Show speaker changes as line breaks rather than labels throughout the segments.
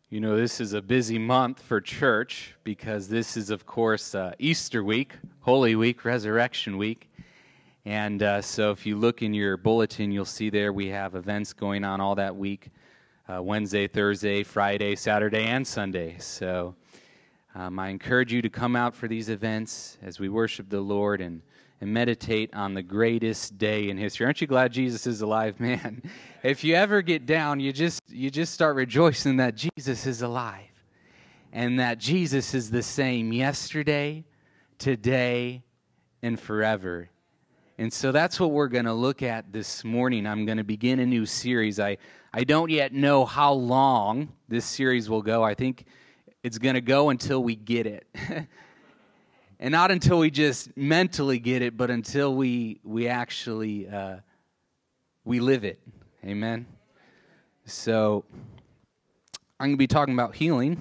You know, this is a busy month for church because this is, of course, Easter week, Holy Week, Resurrection Week. And so if you look in your bulletin, you'll see there we have events going on all that week, Wednesday, Thursday, Friday, Saturday, and Sunday. So I encourage you to come out for these events as we worship the Lord and meditate on the greatest day in history. Aren't you glad Jesus is alive, man? If you ever get down, you just start rejoicing that Jesus is alive and that Jesus is the same yesterday, today, and forever. And so that's what we're going to look at this morning. I'm going to begin a new series. I don't yet know how long this series will go. I think it's going to go until we get it. And not until we just mentally get it, but until we actually we live it. Amen? So I'm going to be talking about healing.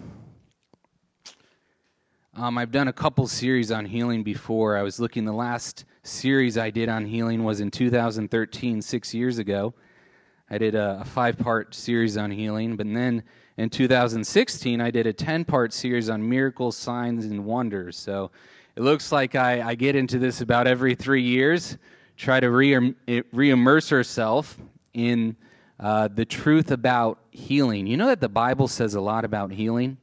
I've done a couple series on healing before. I was looking, the last series I did on healing was in 2013, 6 years ago. I did a 5-part series on healing, but then in 2016 I did a 10-part series on miracles, signs, and wonders. So it looks like I get into this about every 3 years, try to re-immerse ourselves in the truth about healing. You know that the Bible says a lot about healing?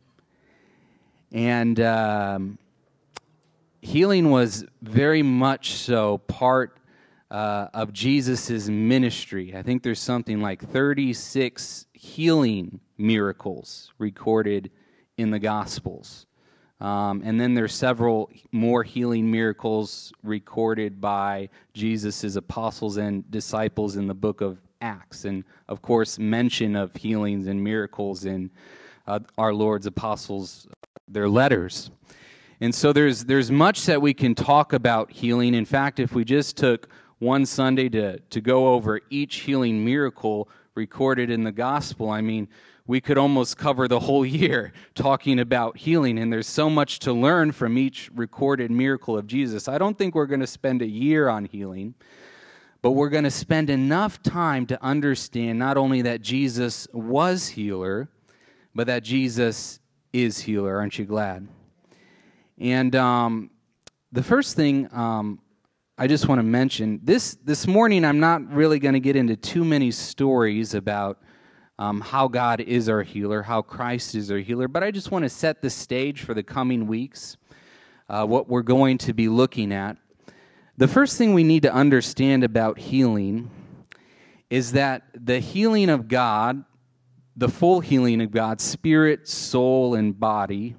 And healing was very much so part of Jesus' ministry. I think there's something like 36 healing miracles recorded in the Gospels. And then there's several more healing miracles recorded by Jesus' apostles and disciples in the book of Acts. And, of course, mention of healings and miracles in our Lord's apostles, their letters. And so there's much that we can talk about healing. In fact, if we just took one Sunday to go over each healing miracle recorded in the gospel, I mean, we could almost cover the whole year talking about healing, and there's so much to learn from each recorded miracle of Jesus. I don't think we're going to spend a year on healing, but we're going to spend enough time to understand not only that Jesus was healer, but that Jesus is healer. Aren't you glad? And the first thing I just want to mention, this morning I'm not really going to get into too many stories about how God is our healer, how Christ is our healer, but I just want to set the stage for the coming weeks, what we're going to be looking at. The first thing we need to understand about healing is that the healing of God, the full healing of God, spirit, soul, and body,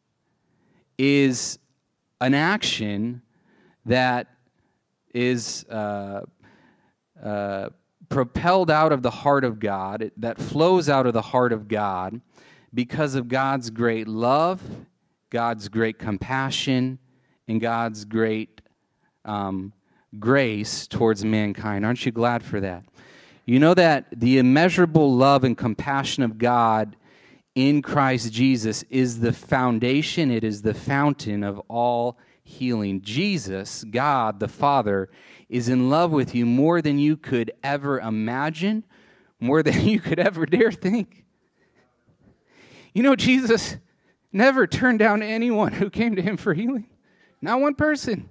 is an action that is propelled out of the heart of God, that flows out of the heart of God because of God's great love, God's great compassion, and God's great grace towards mankind. Aren't you glad for that? You know that the immeasurable love and compassion of God in Christ Jesus is the foundation, it is the fountain of all healing. Jesus, God the Father, is in love with you more than you could ever imagine, more than you could ever dare think. You know, Jesus never turned down anyone who came to him for healing. Not one person.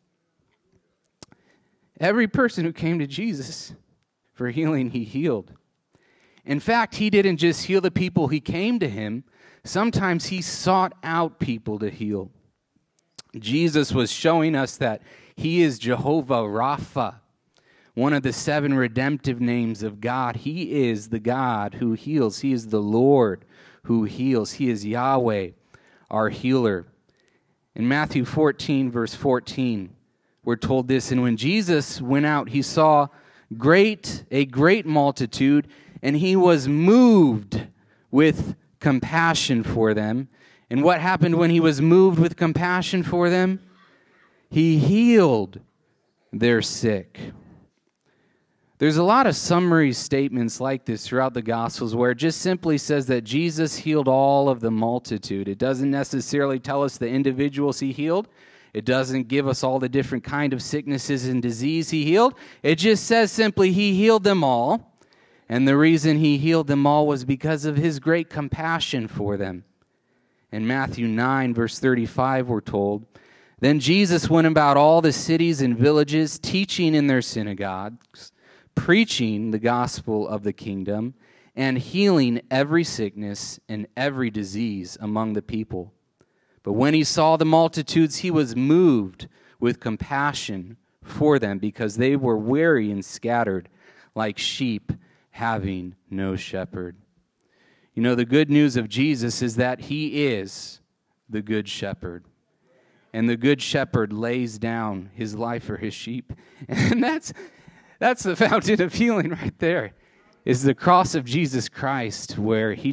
Every person who came to Jesus for healing, he healed. In fact, he didn't just heal the people who came to him. Sometimes he sought out people to heal. Jesus was showing us that he is Jehovah Rapha, one of the 7 redemptive names of God. He is the God who heals. He is the Lord who heals. He is Yahweh, our healer. In Matthew 14, verse 14, we're told this, and when Jesus went out, he saw a great multitude, and he was moved with compassion for them. And what happened when he was moved with compassion for them? He healed their sick. There's a lot of summary statements like this throughout the Gospels where it just simply says that Jesus healed all of the multitude. It doesn't necessarily tell us the individuals he healed. It doesn't give us all the different kind of sicknesses and disease he healed. It just says simply he healed them all. And the reason he healed them all was because of his great compassion for them. In Matthew 9, verse 35, we're told, "Then Jesus went about all the cities and villages, teaching in their synagogues, preaching the gospel of the kingdom, and healing every sickness and every disease among the people. But when he saw the multitudes, he was moved with compassion for them, because they were weary and scattered like sheep having no shepherd." You know, the good news of Jesus is that he is the good shepherd. And the good shepherd lays down his life for his sheep. And that's the fountain of healing right there, is the cross of Jesus Christ, where he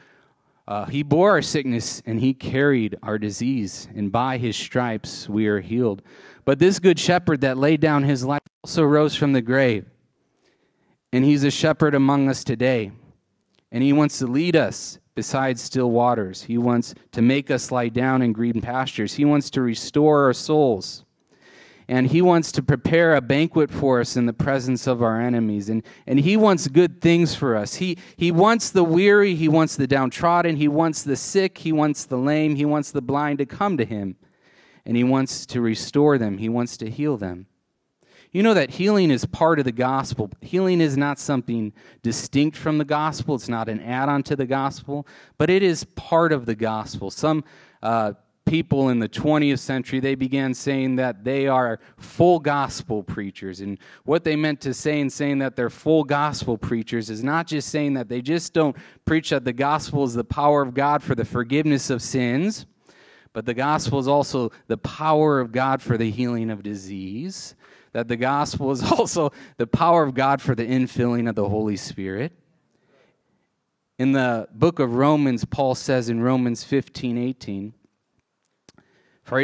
bore our sickness and he carried our disease. And by his stripes we are healed. But this good shepherd that laid down his life also rose from the grave. And he's a shepherd among us today. And he wants to lead us beside still waters. He wants to make us lie down in green pastures. He wants to restore our souls. And he wants to prepare a banquet for us in the presence of our enemies. And he wants good things for us. He wants the weary. He wants the downtrodden. He wants the sick. He wants the lame. He wants the blind to come to him. And he wants to restore them. He wants to heal them. You know that healing is part of the gospel. Healing is not something distinct from the gospel. It's not an add-on to the gospel, but it is part of the gospel. Some people in the 20th century, they began saying that they are full gospel preachers. And what they meant to say in saying that they're full gospel preachers is not just saying that they just don't preach that the gospel is the power of God for the forgiveness of sins, but the gospel is also the power of God for the healing of disease. That the gospel is also the power of God for the infilling of the Holy Spirit. In the book of Romans, Paul says in Romans 15:18, "For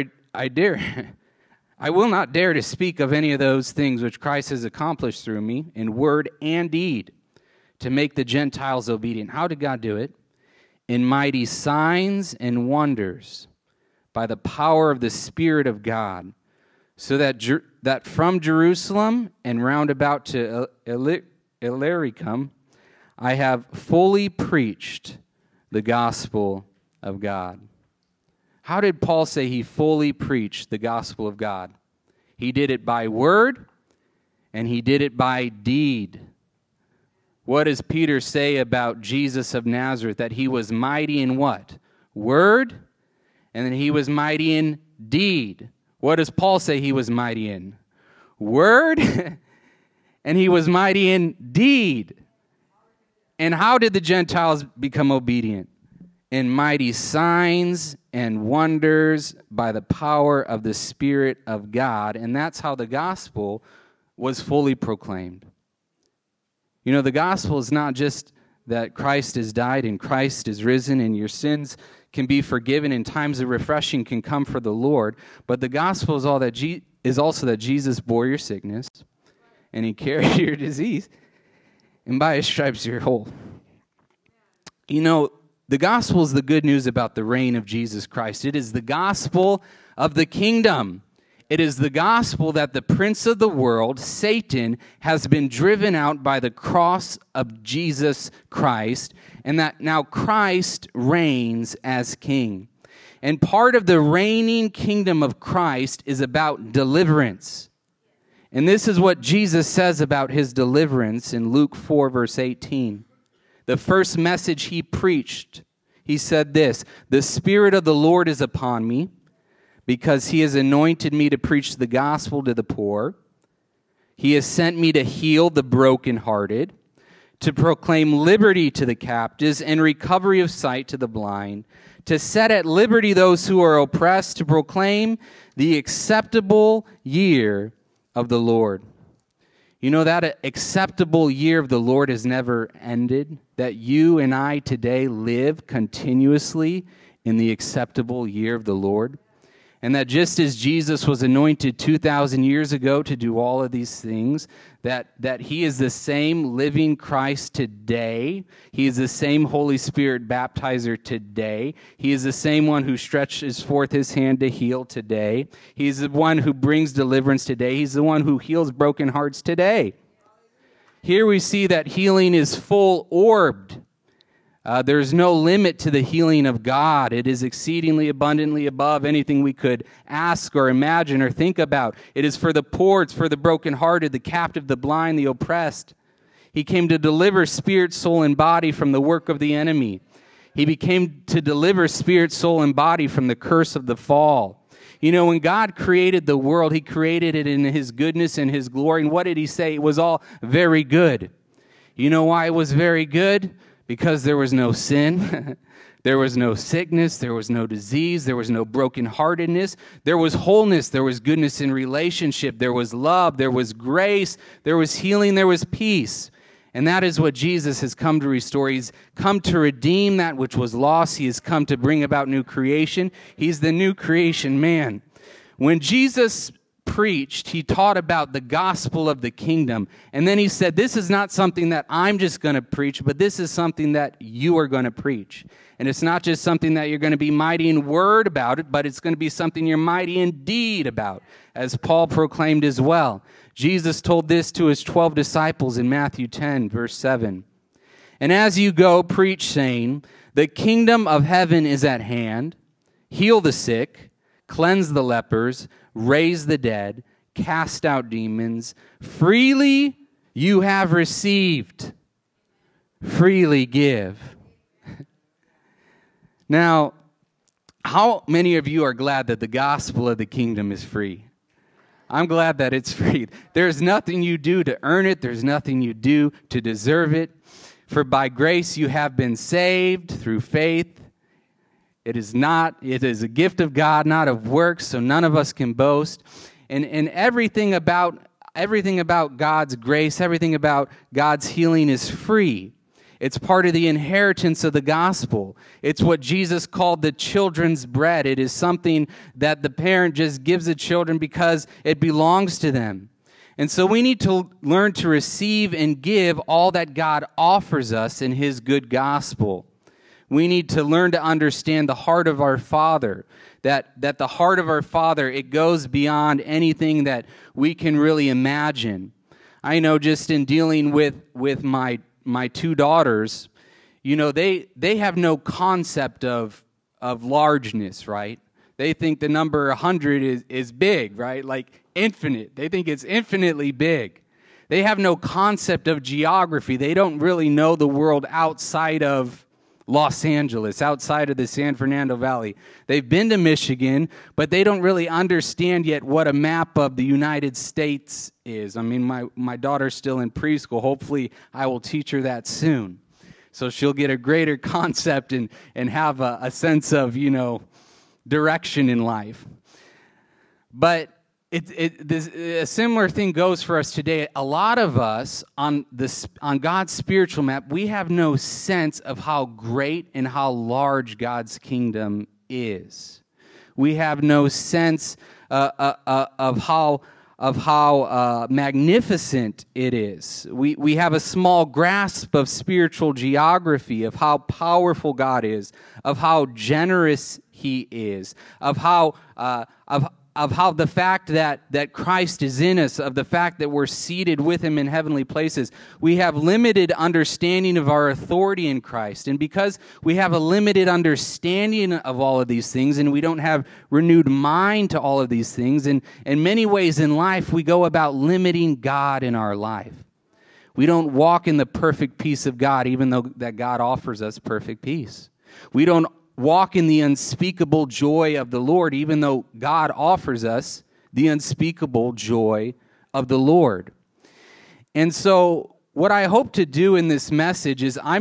I will not dare to speak of any of those things which Christ has accomplished through me in word and deed to make the Gentiles obedient." How did God do it? "In mighty signs and wonders by the power of the Spirit of God, so that from Jerusalem and round about to Illyricum, I have fully preached the gospel of God." How did Paul say he fully preached the gospel of God? He did it by word, and he did it by deed. What does Peter say about Jesus of Nazareth? That he was mighty in what? Word, and then he was mighty in deed. What does Paul say he was mighty in? Word, and he was mighty in deed. And how did the Gentiles become obedient? In mighty signs and wonders by the power of the Spirit of God. And that's how the gospel was fully proclaimed. You know, the gospel is not just that Christ has died and Christ is risen and your sins can be forgiven and times of refreshing can come for the Lord. But the gospel is also that Jesus bore your sickness and he carried your disease, and by his stripes you're whole. You know, the gospel is the good news about the reign of Jesus Christ. It is the gospel of the kingdom. It is the gospel that the prince of the world, Satan, has been driven out by the cross of Jesus Christ, and that now Christ reigns as king. And part of the reigning kingdom of Christ is about deliverance. And this is what Jesus says about his deliverance in Luke 4, verse 18. The first message he preached, he said this, "The Spirit of the Lord is upon me, because he has anointed me to preach the gospel to the poor. He has sent me to heal the brokenhearted, to proclaim liberty to the captives and recovery of sight to the blind, to set at liberty those who are oppressed, to proclaim the acceptable year of the Lord." You know, that acceptable year of the Lord has never ended, that you and I today live continuously in the acceptable year of the Lord. And that just as Jesus was anointed 2,000 years ago to do all of these things, that he is the same living Christ today. He is the same Holy Spirit baptizer today. He is the same one who stretches forth his hand to heal today. He's the one who brings deliverance today. He's the one who heals broken hearts today. Here we see that healing is full-orbed. There's no limit to the healing of God. It is exceedingly abundantly above anything we could ask or imagine or think about. It is for the poor, it's for the brokenhearted, the captive, the blind, the oppressed. He came to deliver spirit, soul, and body from the work of the enemy. He became to deliver spirit, soul, and body from the curse of the fall. You know, when God created the world, he created it in his goodness and his glory. And what did he say? It was all very good. You know why it was very good? Because there was no sin. There was no sickness. There was no disease. There was no brokenheartedness. There was wholeness. There was goodness in relationship. There was love. There was grace. There was healing. There was peace. And that is what Jesus has come to restore. He's come to redeem that which was lost. He has come to bring about new creation. He's the new creation man. When Jesus preached, he taught about the gospel of the kingdom. And then he said, this is not something that I'm just going to preach, but this is something that you are going to preach. And it's not just something that you're going to be mighty in word about it, but it's going to be something you're mighty in deed about, as Paul proclaimed as well. Jesus told this to his 12 disciples in Matthew 10, verse 7. And as you go, preach, saying, the kingdom of heaven is at hand. Heal the sick, cleanse the lepers, raise the dead, cast out demons. Freely you have received, freely give. Now, how many of you are glad that the gospel of the kingdom is free? I'm glad that it's free. There's nothing you do to earn it. There's nothing you do to deserve it. For by grace you have been saved through faith. It is a gift of God, not of works, so none of us can boast. And everything about God's grace, everything about God's healing is free. It's part of the inheritance of the gospel. It's what Jesus called the children's bread. It is something that the parent just gives the children because it belongs to them. And so we need to learn to receive and give all that God offers us in his good gospel. We need to learn to understand the heart of our Father, that the heart of our Father, it goes beyond anything that we can really imagine. I know just in dealing with my two daughters, you know, they have no concept of largeness, right? They think the number 100 is big, right? Like infinite. They think it's infinitely big. They have no concept of geography. They don't really know the world outside of Los Angeles, outside of the San Fernando Valley. They've been to Michigan, but they don't really understand yet what a map of the United States is. I mean, my daughter's still in preschool. Hopefully, I will teach her that soon. So she'll get a greater concept and have a sense of, you know, direction in life. But a similar thing goes for us today. A lot of us on God's spiritual map, we have no sense of how great and how large God's kingdom is. We have no sense of how magnificent it is. We have a small grasp of spiritual geography, of how powerful God is, of how generous he is, of how the fact that Christ is in us, of the fact that we're seated with him in heavenly places. We have limited understanding of our authority in Christ. And because we have a limited understanding of all of these things, and we don't have renewed mind to all of these things, and in many ways in life, we go about limiting God in our life. We don't walk in the perfect peace of God, even though that God offers us perfect peace. We don't walk in the unspeakable joy of the Lord, even though God offers us the unspeakable joy of the Lord. And so what I hope to do in this message is I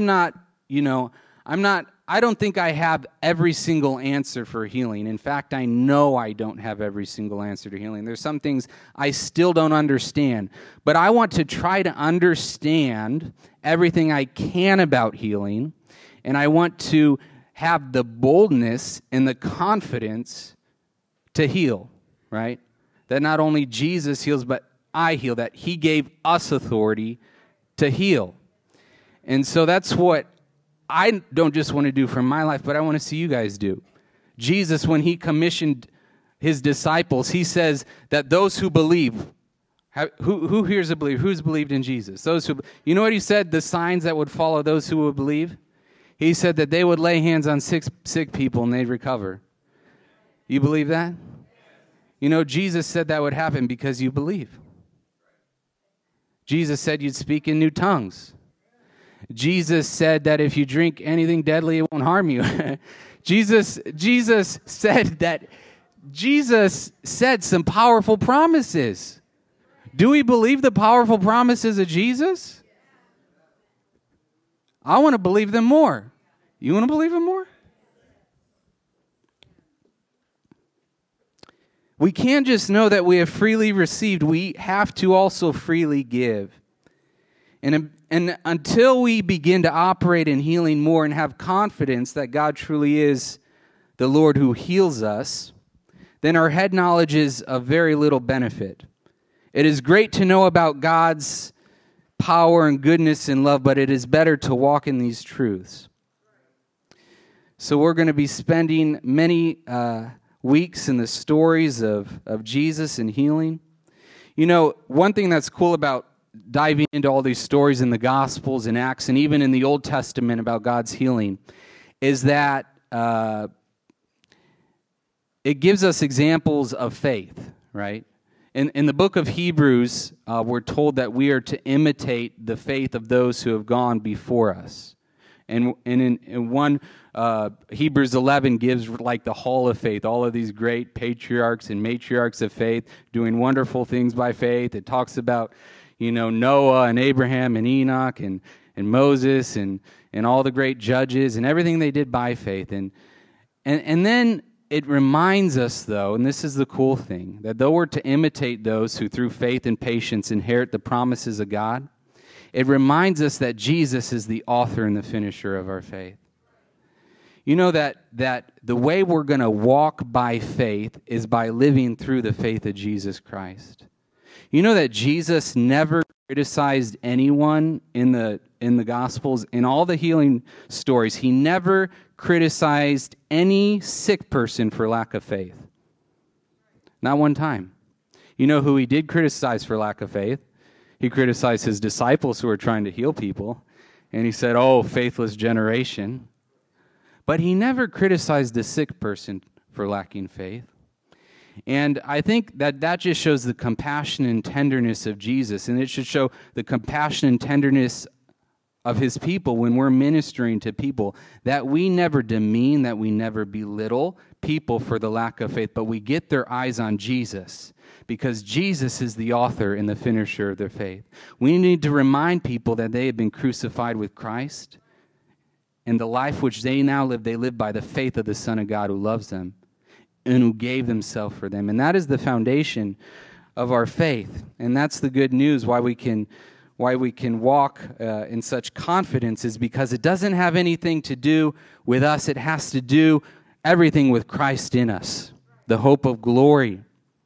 don't think I have every single answer for healing. In fact, I know I don't have every single answer to healing. There's some things I still don't understand. But I want to try to understand everything I can about healing, and I want to have the boldness and the confidence to heal, right? That not only Jesus heals, but I heal, that he gave us authority to heal. And so that's what I don't just want to do for my life, but I want to see you guys do. Jesus, when he commissioned his disciples, he says that those who believe Who here's a believer? Who's believed in Jesus? Those who. You know what he said? The signs that would follow those who would believe. He said that they would lay hands on sick people and they'd recover. You believe that? You know, Jesus said that would happen because you believe. Jesus said you'd speak in new tongues. Jesus said that if you drink anything deadly, it won't harm you. Jesus said some powerful promises. Do we believe the powerful promises of Jesus? I want to believe them more. You want to believe them more? We can't just know that we have freely received. We have to also freely give. And until we begin to operate in healing more and have confidence that God truly is the Lord who heals us, then our head knowledge is of very little benefit. It is great to know about God's power and goodness and love, but it is better to walk in these truths. So we're going to be spending many weeks in the stories of Jesus and healing. You know, one thing that's cool about diving into all these stories in the Gospels and Acts and even in the Old Testament about God's healing is that it gives us examples of faith, right? In the book of Hebrews, we're told that we are to imitate the faith of those who have gone before us. And in one, Hebrews 11 gives like the hall of faith, all of these great patriarchs and matriarchs of faith doing wonderful things by faith. It talks about, you know, Noah and Abraham and Enoch and Moses and all the great judges and everything they did by faith. And then it reminds us, though, and this is the cool thing, that though we're to imitate those who through faith and patience inherit the promises of God, it reminds us that Jesus is the author and the finisher of our faith. You know that the way we're going to walk by faith is by living through the faith of Jesus Christ. You know that Jesus never criticized anyone in the Gospels. In all the healing stories, he never criticized any sick person for lack of faith. Not one time. You know who he did criticize for lack of faith? He criticized his disciples who were trying to heal people. And he said, "Oh, faithless generation." But he never criticized the sick person for lacking faith. And I think that just shows the compassion and tenderness of Jesus. And it should show the compassion and tenderness of his people when we're ministering to people, that we never demean, that we never belittle people for the lack of faith, but we get their eyes on Jesus because Jesus is the author and the finisher of their faith. We need to remind people that they have been crucified with Christ, and the life which they now live, they live by the faith of the Son of God who loves them and who gave himself for them. And that is the foundation of our faith. And that's the good news, why we can walk in such confidence, is because it doesn't have anything to do with us. It has to do everything with Christ in us, the hope of glory.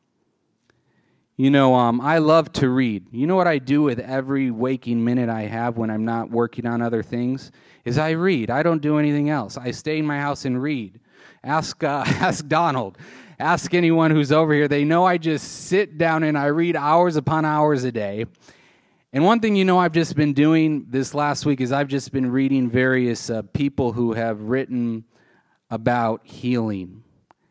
You know, I love to read. You know what I do with every waking minute I have when I'm not working on other things? Is I read. I don't do anything else. I stay in my house and read. Ask Donald. Ask anyone who's over here. They know I just sit down and I read hours upon hours a day. And one thing, you know, I've just been doing this last week is I've just been reading various people who have written about healing.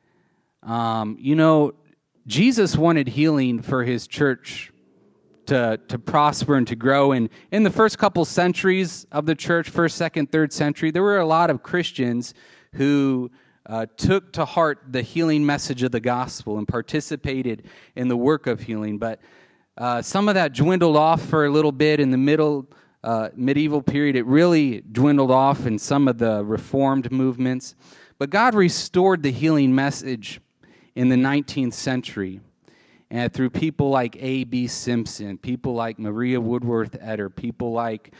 You know, Jesus wanted healing for his church to prosper and to grow. And in the first couple centuries of the church, first, second, third century, there were a lot of Christians who took to heart the healing message of the gospel and participated in the work of healing. But some of that dwindled off for a little bit in the medieval period. It really dwindled off in some of the Reformed movements. But God restored the healing message in the 19th century, and through people like A.B. Simpson, people like Maria Woodworth-Etter, people like,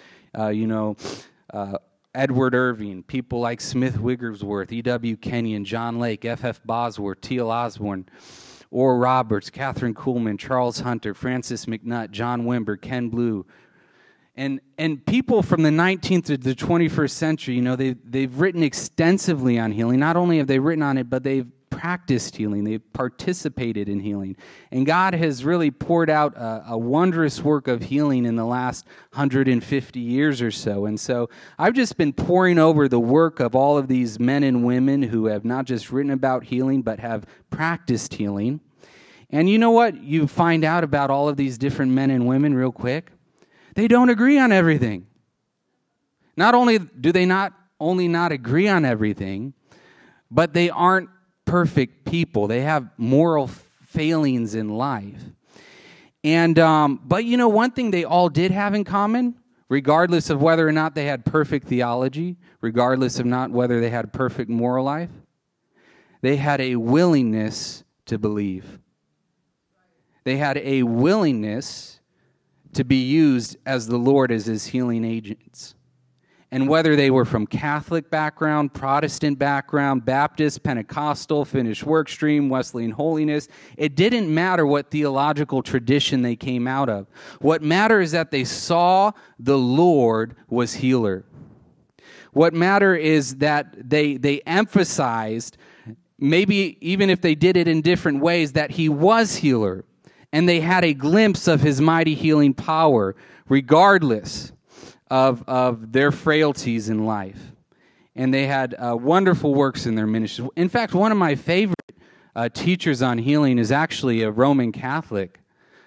Edward Irving, people like Smith Wigglesworth, E.W. Kenyon, John Lake, F.F. Bosworth, T.L. Osborne, Oral Roberts, Catherine Kuhlman, Charles Hunter, Francis McNutt, John Wimber, Ken Blue. And people from the 19th to the 21st century, you know, they've written extensively on healing. Not only have they written on it, but they've practiced healing. They participated in healing. And God has really poured out a wondrous work of healing in the last 150 years or so. And so I've just been poring over the work of all of these men and women who have not just written about healing, but have practiced healing. And you know what you find out about all of these different men and women real quick? They don't agree on everything. Not only do they not agree on everything, but they aren't perfect people. They have moral failings in life. And but you know, one thing they all did have in common, regardless of whether or not they had perfect theology, regardless of not whether they had perfect moral life, they had a willingness to believe. They had a willingness to be used as the Lord as his healing agents. And whether they were from Catholic background, Protestant background, Baptist, Pentecostal, Finished Work Stream, Wesleyan Holiness, it didn't matter what theological tradition they came out of. What mattered is that they saw the Lord was healer. What mattered is that they emphasized, maybe even if they did it in different ways, that he was healer. And they had a glimpse of his mighty healing power, regardless of their frailties in life. And they had wonderful works in their ministry. In fact, one of my favorite teachers on healing is actually a Roman Catholic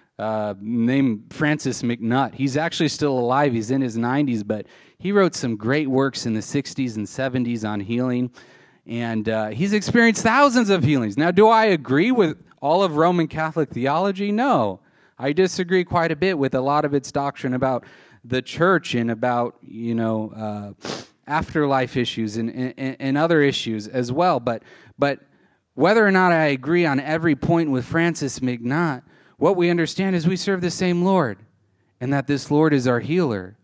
named Francis McNutt. He's actually still alive. He's in his 90s, but he wrote some great works in the 60s and 70s on healing. And he's experienced thousands of healings. Now, do I agree with all of Roman Catholic theology? No. I disagree quite a bit with a lot of its doctrine about the church and about, afterlife issues and other issues as well. But whether or not I agree on every point with Francis McNutt, what we understand is we serve the same Lord and that this Lord is our healer.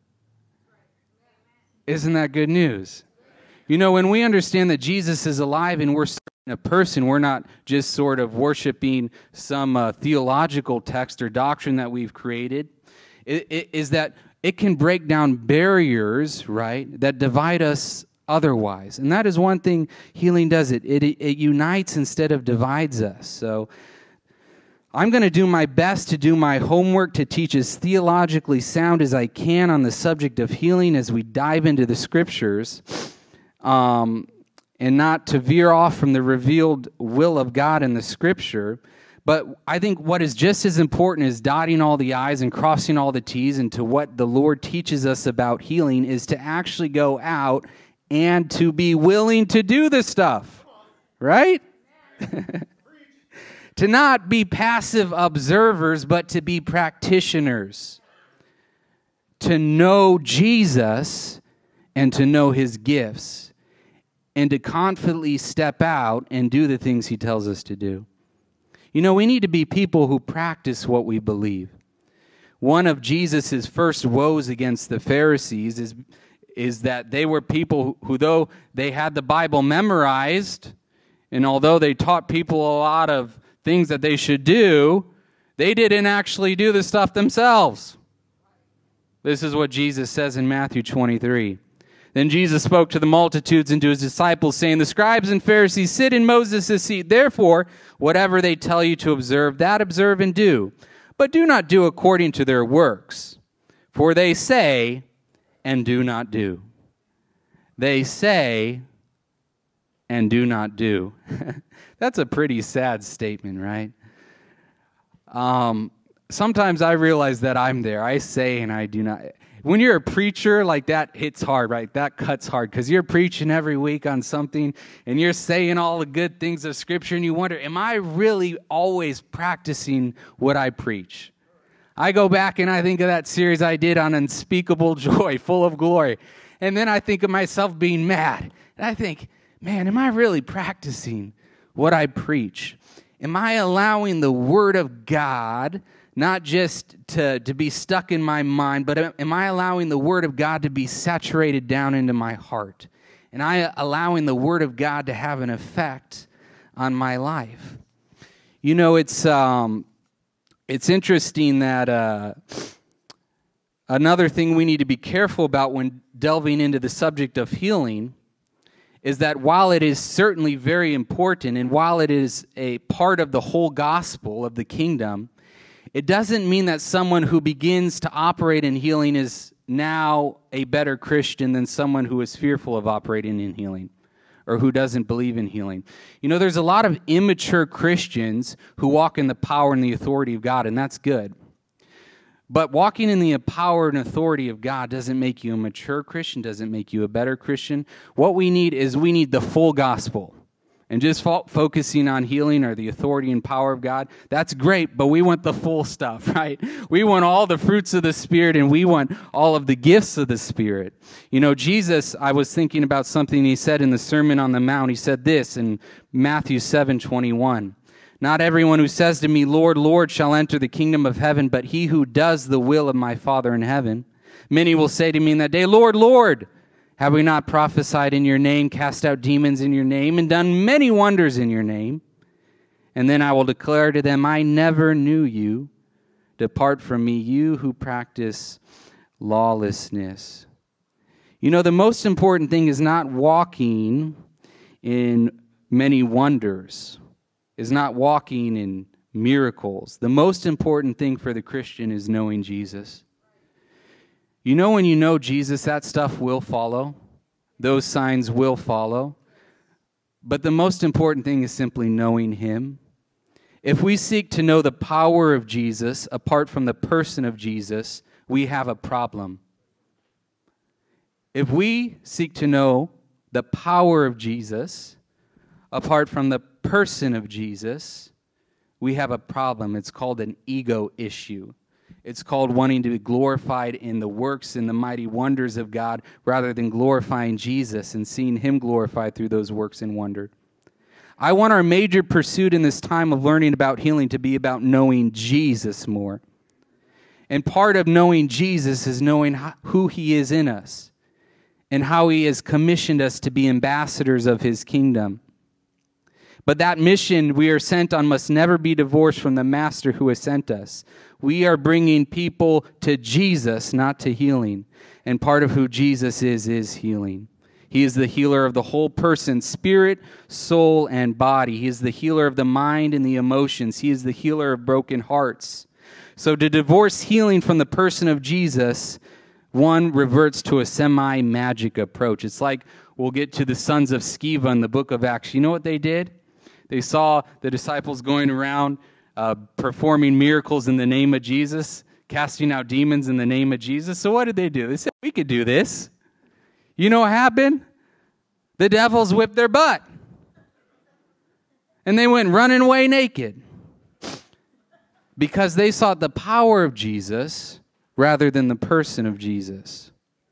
Isn't that good news? You know, when we understand that Jesus is alive and we're serving a person, we're not just sort of worshiping some theological text or doctrine that we've created, is that it can break down barriers, right, that divide us otherwise. And that is one thing healing does. It unites instead of divides us. So I'm going to do my best to do my homework to teach as theologically sound as I can on the subject of healing as we dive into the Scriptures, and not to veer off from the revealed will of God in the Scripture. But I think what is just as important as dotting all the I's and crossing all the T's into what the Lord teaches us about healing is to actually go out and to be willing to do the stuff, right? To not be passive observers, but to be practitioners. To know Jesus and to know his gifts. And to confidently step out and do the things he tells us to do. You know, we need to be people who practice what we believe. One of Jesus' first woes against the Pharisees is that they were people who, though they had the Bible memorized, and although they taught people a lot of things that they should do, they didn't actually do the stuff themselves. This is what Jesus says in Matthew 23. Then Jesus spoke to the multitudes and to his disciples, saying, the scribes and Pharisees sit in Moses' seat. Therefore, whatever they tell you to observe, that observe and do. But do not do according to their works. For they say and do not do. They say and do not do. That's a pretty sad statement, right? Sometimes I realize that I'm there. I say and I do not. When you're a preacher, like that hits hard, right? That cuts hard because you're preaching every week on something and you're saying all the good things of Scripture and you wonder, am I really always practicing what I preach? I go back and I think of that series I did on unspeakable joy, full of glory. And then I think of myself being mad. And I think, man, am I really practicing what I preach? Am I allowing the Word of God not just to be stuck in my mind, but am I allowing the Word of God to be saturated down into my heart? And I allowing the Word of God to have an effect on my life? You know, it's interesting that another thing we need to be careful about when delving into the subject of healing is that while it is certainly very important and while it is a part of the whole gospel of the kingdom, it doesn't mean that someone who begins to operate in healing is now a better Christian than someone who is fearful of operating in healing or who doesn't believe in healing. You know, there's a lot of immature Christians who walk in the power and the authority of God, and that's good. But walking in the power and authority of God doesn't make you a mature Christian, doesn't make you a better Christian. What we need is the full gospel. And just focusing on healing or the authority and power of God, that's great, but we want the full stuff, right? We want all the fruits of the Spirit, and we want all of the gifts of the Spirit. You know, Jesus, I was thinking about something he said in the Sermon on the Mount. He said this in Matthew 7:21. Not everyone who says to me, Lord, Lord, shall enter the kingdom of heaven, but he who does the will of my Father in heaven. Many will say to me in that day, Lord, Lord, have we not prophesied in your name, cast out demons in your name, and done many wonders in your name? And then I will declare to them, I never knew you. Depart from me, you who practice lawlessness. You know, the most important thing is not walking in many wonders, is not walking in miracles. The most important thing for the Christian is knowing Jesus. You know, when you know Jesus, that stuff will follow. Those signs will follow. But the most important thing is simply knowing him. If we seek to know the power of Jesus apart from the person of Jesus, we have a problem. If we seek to know the power of Jesus apart from the person of Jesus, we have a problem. It's called an ego issue. It's called wanting to be glorified in the works and the mighty wonders of God rather than glorifying Jesus and seeing him glorified through those works and wonders. I want our major pursuit in this time of learning about healing to be about knowing Jesus more. And part of knowing Jesus is knowing who he is in us and how he has commissioned us to be ambassadors of his kingdom. But that mission we are sent on must never be divorced from the master who has sent us. We are bringing people to Jesus, not to healing. And part of who Jesus is healing. He is the healer of the whole person, spirit, soul, and body. He is the healer of the mind and the emotions. He is the healer of broken hearts. So to divorce healing from the person of Jesus, one reverts to a semi-magic approach. It's like we'll get to the sons of Sceva in the book of Acts. You know what they did? They saw the disciples going around performing miracles in the name of Jesus, casting out demons in the name of Jesus. So what did they do? They said, we could do this. You know what happened? The devils whipped their butt. And they went running away naked. Because they sought the power of Jesus rather than the person of Jesus.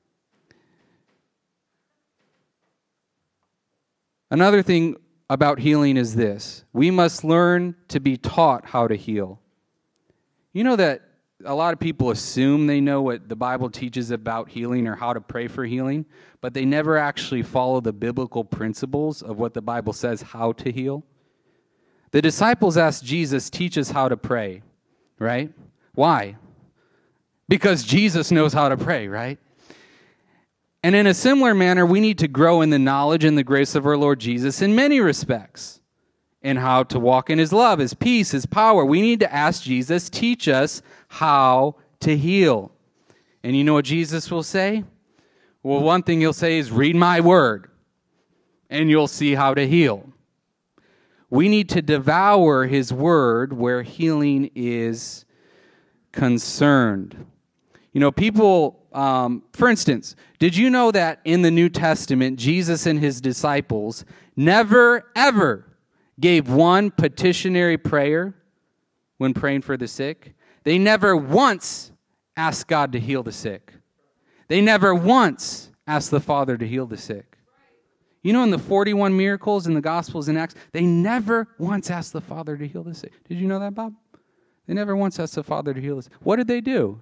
Another thing about healing is this. We must learn to be taught how to heal. You know that a lot of people assume they know what the Bible teaches about healing or how to pray for healing, but they never actually follow the biblical principles of what the Bible says how to heal. The disciples asked Jesus, teach us how to pray, right? Why? Because Jesus knows how to pray, right? And in a similar manner, we need to grow in the knowledge and the grace of our Lord Jesus in many respects, in how to walk in his love, his peace, his power. We need to ask Jesus, teach us how to heal. And you know what Jesus will say? Well, one thing he'll say is, read my word, and you'll see how to heal. We need to devour his word where healing is concerned. You know, people, for instance, did you know that in the New Testament, Jesus and his disciples never, ever gave one petitionary prayer when praying for the sick? They never once asked God to heal the sick. They never once asked the Father to heal the sick. You know, in the 41 miracles in the Gospels and Acts, they never once asked the Father to heal the sick. Did you know that, Bob? They never once asked the Father to heal the sick. What did they do?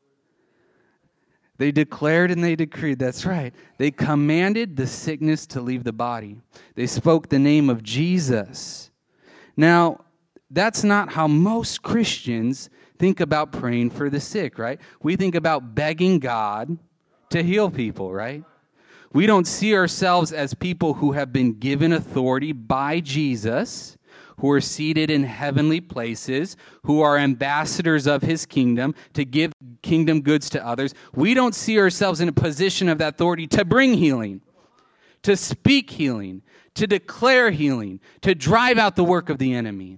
They declared and they decreed, that's right. They commanded the sickness to leave the body. They spoke the name of Jesus. Now, that's not how most Christians think about praying for the sick, right? We think about begging God to heal people, right? We don't see ourselves as people who have been given authority by Jesus, who are seated in heavenly places, who are ambassadors of his kingdom to give kingdom goods to others. We don't see ourselves in a position of that authority to bring healing, to speak healing, to declare healing, to drive out the work of the enemy.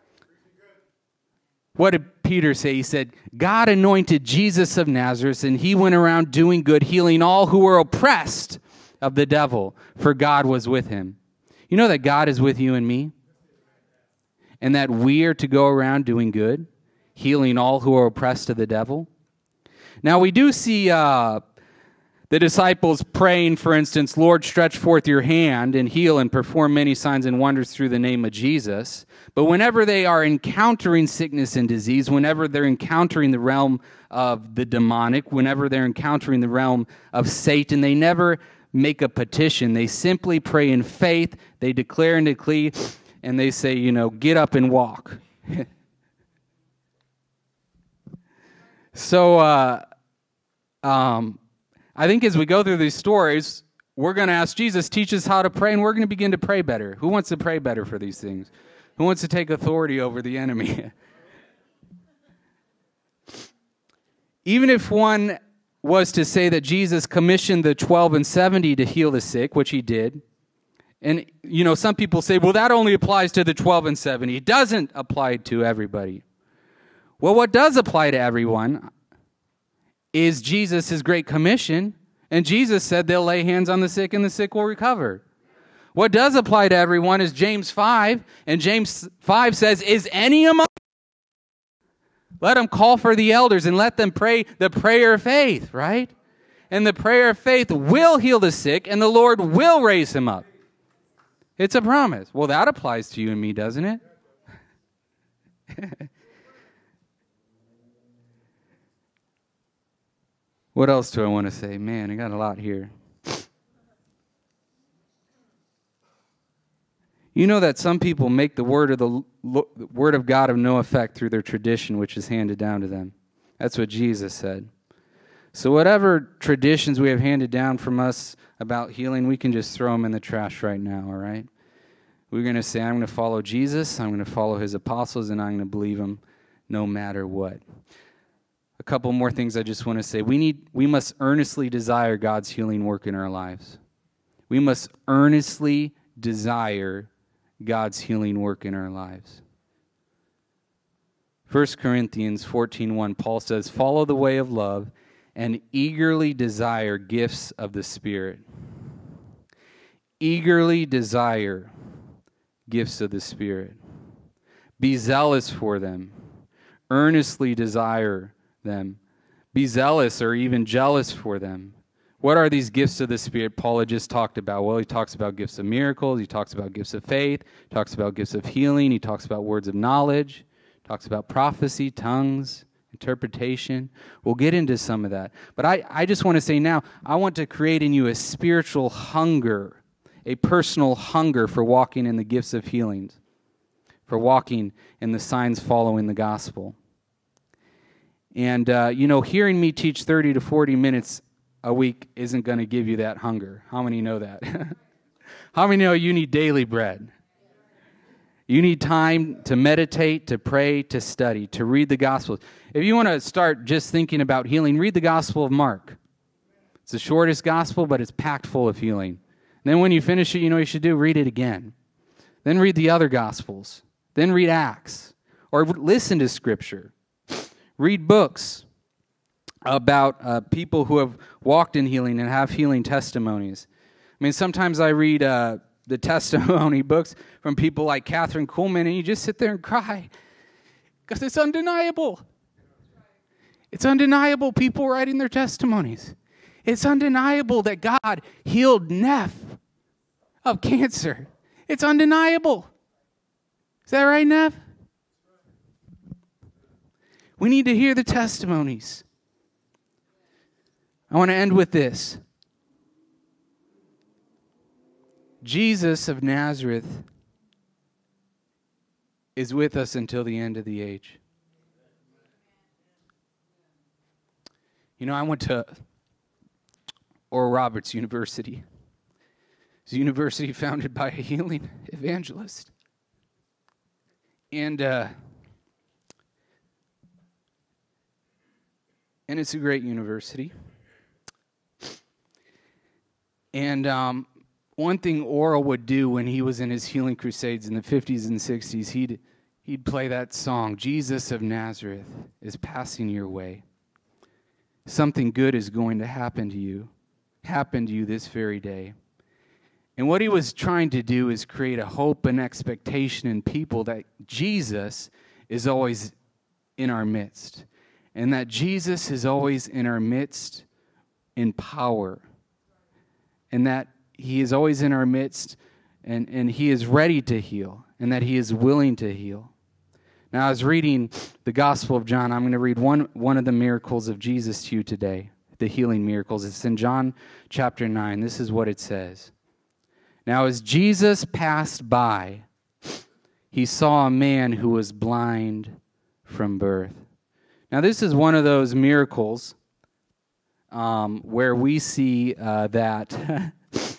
What did Peter say? He said, God anointed Jesus of Nazareth, and he went around doing good, healing all who were oppressed of the devil, for God was with him. You know that God is with you and me? And that we are to go around doing good, healing all who are oppressed of the devil? Now, we do see the disciples praying, for instance, Lord, stretch forth your hand and heal and perform many signs and wonders through the name of Jesus. But whenever they are encountering sickness and disease, whenever they're encountering the realm of the demonic, whenever they're encountering the realm of Satan, they never make a petition. They simply pray in faith. They declare and decree, and they say, get up and walk. So, I think as we go through these stories, we're going to ask Jesus, teach us how to pray, and we're going to begin to pray better. Who wants to pray better for these things? Who wants to take authority over the enemy? Even if one was to say that Jesus commissioned the 12 and 70 to heal the sick, which he did, and, some people say, well, that only applies to the 12 and 70. It doesn't apply to everybody. Well, what does apply to everyone is Jesus' great commission, and Jesus said they'll lay hands on the sick and the sick will recover. What does apply to everyone is James 5, and James 5 says, is any among you? Let them call for the elders and let them pray the prayer of faith, right? And the prayer of faith will heal the sick, and the Lord will raise him up. It's a promise. Well, that applies to you and me, doesn't it? What else do I want to say? Man, I got a lot here. You know that some people make the word of God of no effect through their tradition, which is handed down to them. That's what Jesus said. So whatever traditions we have handed down from us about healing, we can just throw them in the trash right now, all right? We're going to say, I'm going to follow Jesus, I'm going to follow his apostles, and I'm going to believe him no matter what. A couple more things I just want to say. We must earnestly desire God's healing work in our lives. We must earnestly desire God's healing work in our lives. 1 Corinthians 14:1, Paul says, follow the way of love and eagerly desire gifts of the Spirit. Eagerly desire gifts of the Spirit. Be zealous for them. Earnestly desire them. Be zealous or even jealous for them. What are these gifts of the Spirit Paul had just talked about? Well, he talks about gifts of miracles. He talks about gifts of faith. He talks about gifts of healing. He talks about words of knowledge. He talks about prophecy, tongues, interpretation. We'll get into some of that. But I just want to say now, I want to create in you a spiritual hunger, a personal hunger for walking in the gifts of healings, for walking in the signs following the gospel. And, hearing me teach 30 to 40 minutes a week isn't going to give you that hunger. How many know that? How many know you need daily bread? You need time to meditate, to pray, to study, to read the Gospels. If you want to start just thinking about healing, read the Gospel of Mark. It's the shortest Gospel, but it's packed full of healing. And then when you finish it, you know what you should do? Read it again. Then read the other Gospels. Then read Acts. Or listen to Scripture. Read books about people who have walked in healing and have healing testimonies. I mean, sometimes I read the testimony books from people like Catherine Kuhlman, and you just sit there and cry because it's undeniable. It's undeniable people writing their testimonies. It's undeniable that God healed Neff of cancer. It's undeniable. Is that right, Neff? We need to hear the testimonies. I want to end with this. Jesus of Nazareth is with us until the end of the age. I went to Oral Roberts University. It's a university founded by a healing evangelist. And it's a great university. And one thing Oral would do when he was in his healing crusades in the 50s and 60s, he'd play that song, Jesus of Nazareth is passing your way. Something good is going to happen to you this very day. And what he was trying to do is create a hope and expectation in people that Jesus is always in our midst. And that Jesus is always in our midst in power. And that he is always in our midst and he is ready to heal. And that he is willing to heal. Now, I was reading the Gospel of John. I'm going to read one of the miracles of Jesus to you today. The healing miracles. It's in John chapter 9. This is what it says. Now, as Jesus passed by, he saw a man who was blind from birth. Now, this is one of those miracles where we see that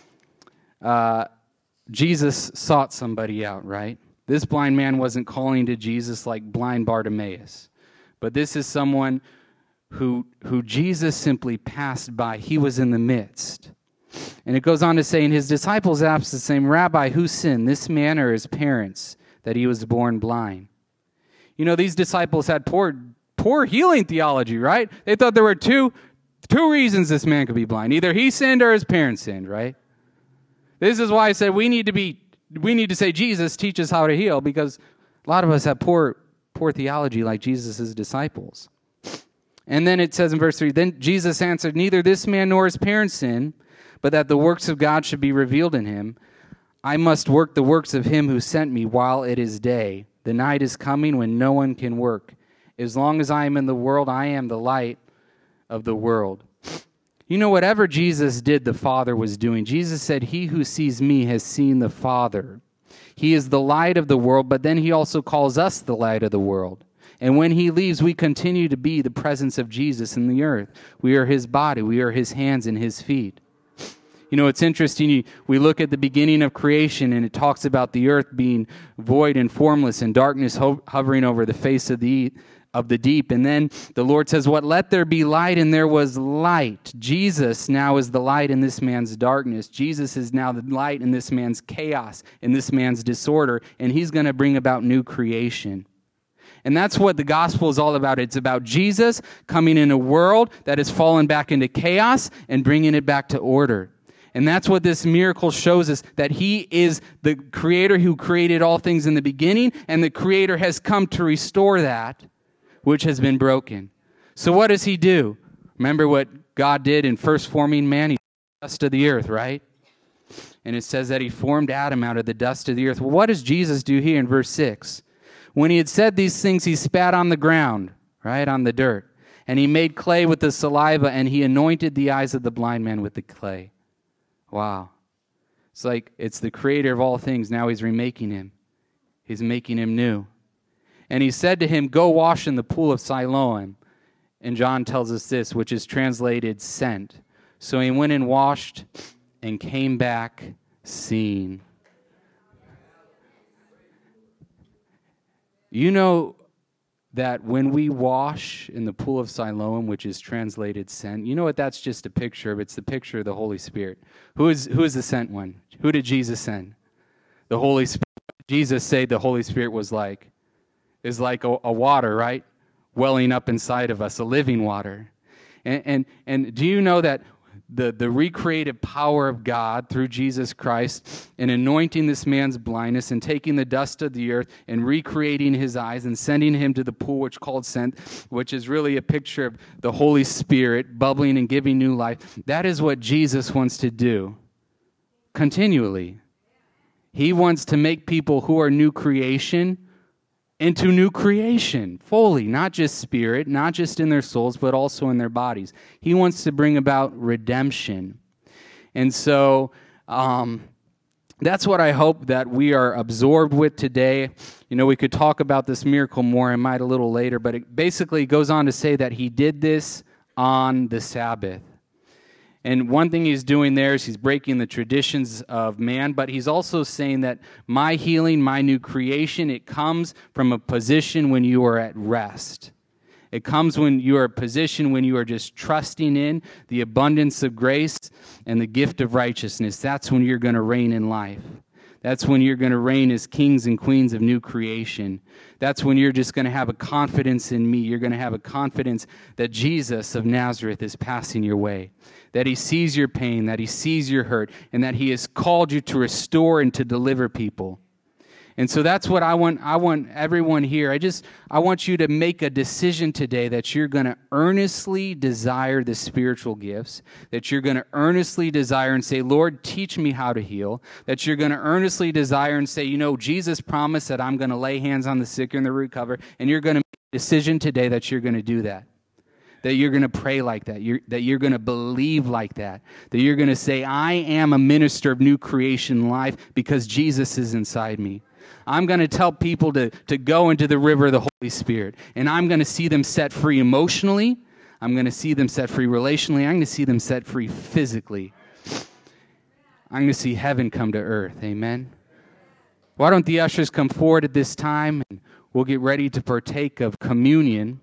Jesus sought somebody out, right? This blind man wasn't calling to Jesus like blind Bartimaeus, but this is someone who Jesus simply passed by. He was in the midst. And it goes on to say, and his disciples asked the same, Rabbi, who sinned, this man or his parents, that he was born blind? You know, these disciples had poor healing theology, right? They thought there were two reasons this man could be blind. Either he sinned or his parents sinned, right? This is why I said we need to say, Jesus, teach us how to heal, because a lot of us have poor theology like Jesus' disciples. And then it says in verse 3, then Jesus answered, neither this man nor his parents sinned, but that the works of God should be revealed in him. I must work the works of him who sent me while it is day. The night is coming when no one can work. As long as I am in the world, I am the light of the world. You know, whatever Jesus did, the Father was doing. Jesus said, he who sees me has seen the Father. He is the light of the world, but then he also calls us the light of the world. And when he leaves, we continue to be the presence of Jesus in the earth. We are his body. We are his hands and his feet. You know, it's interesting. We look at the beginning of creation, and it talks about the earth being void and formless and darkness hovering over the face of the deep. And then the Lord says, what? Let there be light, and there was light. Jesus now is the light in this man's darkness. Jesus is now the light in this man's chaos, in this man's disorder, and he's going to bring about new creation. And that's what the gospel is all about. It's about Jesus coming in a world that has fallen back into chaos and bringing it back to order. And that's what this miracle shows us, that he is the creator who created all things in the beginning, and the creator has come to restore that which has been broken. So what does he do? Remember what God did in first forming man? He dust of the earth, right? And it says that he formed Adam out of the dust of the earth. Well, what does Jesus do here in verse 6? When he had said these things, he spat on the ground, right, on the dirt. And he made clay with the saliva, and he anointed the eyes of the blind man with the clay. Wow. It's like it's the creator of all things. Now he's remaking him. He's making him new. And he said to him, go wash in the pool of Siloam. And John tells us this, which is translated sent. So he went and washed and came back seeing. You know that when we wash in the pool of Siloam, which is translated sent, you know what that's just a picture of? It's the picture of the Holy Spirit. Who is the sent one? Who did Jesus send? The Holy Spirit. Jesus said the Holy Spirit was like a water, right? Welling up inside of us, a living water. And do you know that the recreative power of God through Jesus Christ in anointing this man's blindness and taking the dust of the earth and recreating his eyes and sending him to the pool which called sent, which is really a picture of the Holy Spirit bubbling and giving new life. That is what Jesus wants to do continually. He wants to make people who are new creation into new creation, fully, not just spirit, not just in their souls, but also in their bodies. He wants to bring about redemption. And so that's what I hope that we are absorbed with today. You know, we could talk about this miracle more, I might a little later, but it basically goes on to say that he did this on the Sabbath. And one thing he's doing there is he's breaking the traditions of man, but he's also saying that my healing, my new creation, it comes from a position when you are at rest. It comes when you are a position when you are just trusting in the abundance of grace and the gift of righteousness. That's when you're going to reign in life. That's when you're going to reign as kings and queens of new creation. That's when you're just going to have a confidence in me. You're going to have a confidence that Jesus of Nazareth is passing your way, that he sees your pain, that he sees your hurt, and that he has called you to restore and to deliver people. And so that's what I want everyone here. I want you to make a decision today that you're going to earnestly desire the spiritual gifts, that you're going to earnestly desire and say, Lord, teach me how to heal, that you're going to earnestly desire and say, Jesus promised that I'm going to lay hands on the sick and the recover, and you're going to make a decision today that you're going to do that. That you're going to pray like that, that you're going to believe like that you're going to say, I am a minister of new creation life because Jesus is inside me. I'm going to tell people to go into the river of the Holy Spirit, and I'm going to see them set free emotionally. I'm going to see them set free relationally. I'm going to see them set free physically. I'm going to see heaven come to earth. Amen. Why don't the ushers come forward at this time, and we'll get ready to partake of communion.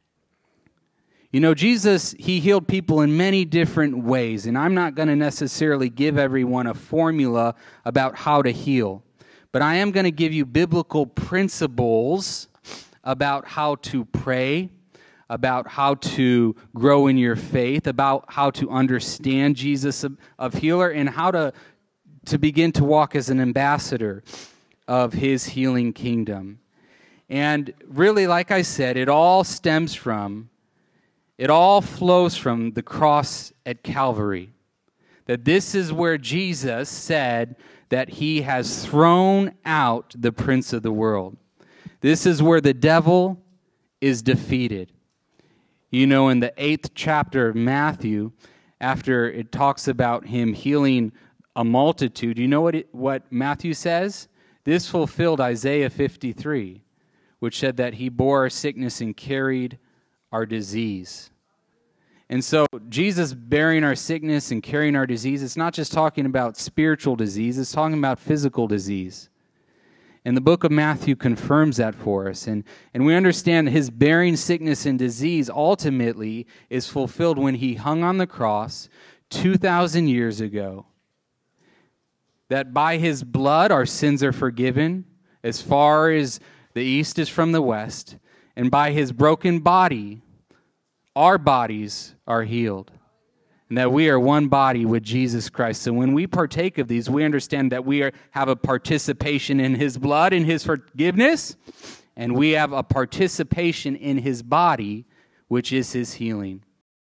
Jesus, he healed people in many different ways, and I'm not going to necessarily give everyone a formula about how to heal. But I am going to give you biblical principles about how to pray, about how to grow in your faith, about how to understand Jesus of healer, and how to begin to walk as an ambassador of his healing kingdom. And really, like I said, it all flows from the cross at Calvary. That this is where Jesus said that he has thrown out the prince of the world. This is where the devil is defeated. In the 8th chapter of Matthew, after it talks about him healing a multitude, you know what Matthew says? This fulfilled Isaiah 53, which said that he bore our sickness and carried our disease. And so Jesus bearing our sickness and carrying our disease, it's not just talking about spiritual disease, it's talking about physical disease. And the book of Matthew confirms that for us. And we understand his bearing sickness and disease ultimately is fulfilled when he hung on the cross 2,000 years ago. That by his blood our sins are forgiven as far as the east is from the west. And by his broken body, our bodies are healed, and that we are one body with Jesus Christ. So when we partake of these, we understand that we have a participation in his blood and his forgiveness, and we have a participation in his body, which is his healing.